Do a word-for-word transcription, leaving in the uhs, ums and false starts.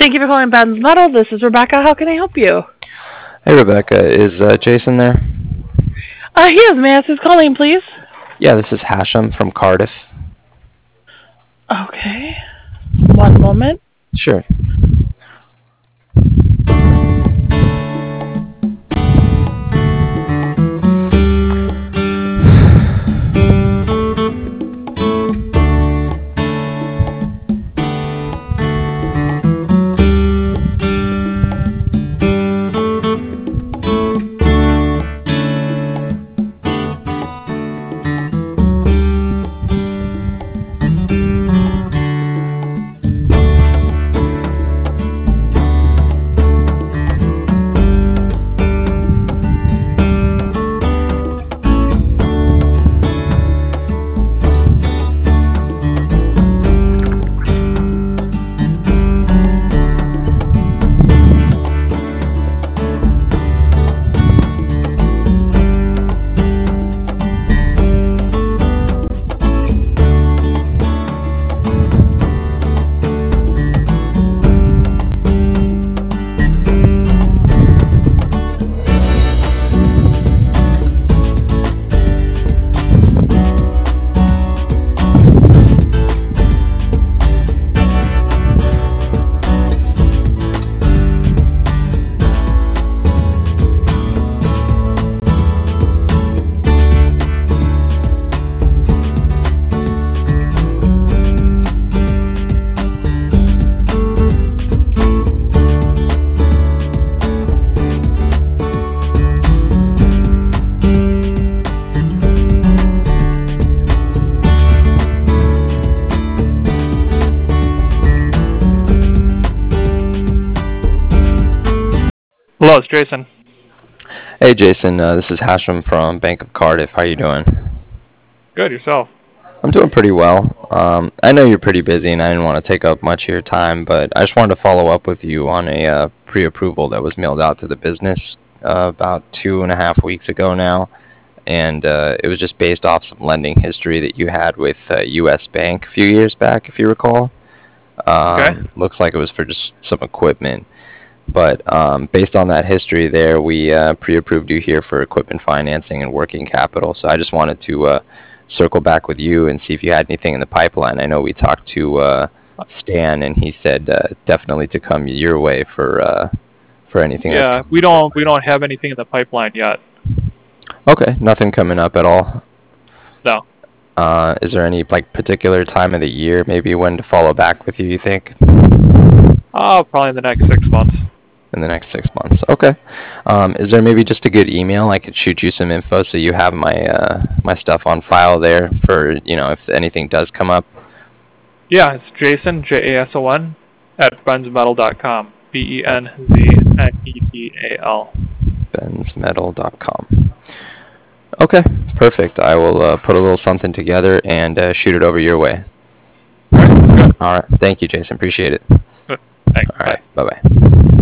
Thank you for calling Ben's Metal. This is Rebecca. How can I help you? Hey Rebecca, is uh, Jason there? Uh, he is. May I ask who's calling, please? Yeah, this is Hashem from Cardiff. Okay. One moment. Sure. Hello, it's Jason. Hey Jason, uh, this is Hashem from Bank of Cardiff. How you doing? Good, yourself? I'm doing pretty well. Um, I know you're pretty busy and I didn't want to take up much of your time, but I just wanted to follow up with you on a uh, pre-approval that was mailed out to the business uh, about two and a half weeks ago now. And uh, it was just based off some lending history that you had with uh, U S Bank a few years back, if you recall. Um, Okay. Looks like it was for just some equipment. But um, based on that history there, we uh, pre-approved you here for equipment financing and working capital. So I just wanted to uh, circle back with you and see if you had anything in the pipeline. I know we talked to uh, Stan, and he said uh, definitely to come your way for uh, for anything that's Yeah, coming. we don't we don't have anything in the pipeline yet. Okay, nothing coming up at all. No. Uh, is there any like particular time of the year, maybe when to follow back with you? You think Oh, probably in the next six months. in the next six months? Okay. Um, is there maybe just a good email I could shoot you some info so you have my uh, my stuff on file there for you know if anything does come up? Yeah, it's Jason J A S O N at bensmetal dot com. B E N Z N E D A L. bens metal dot com. Okay, perfect. I will uh, put a little something together and uh, shoot it over your way. All right. Good. All right. Thank you, Jason. Appreciate it. Good. Thanks. All Bye. right. Bye bye.